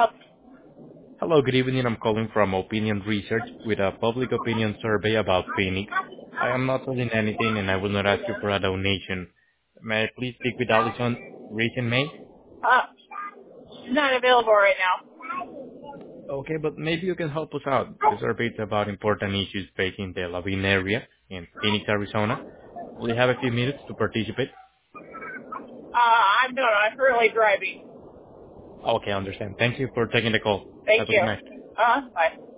help? Hello, good evening. I'm calling from Opinion Research with a public opinion survey about Phoenix. I am not selling anything and I will not ask you for a donation. May I please speak with Allison Reason May? Uh, she's not available right now. Okay, but maybe you can help us out. The survey is about important issues facing the Lavin area in Phoenix, Arizona. Will you have a few minutes to participate? I'm currently driving. Okay, I understand. Thank you for taking the call. Thank Have a good you. night. Bye.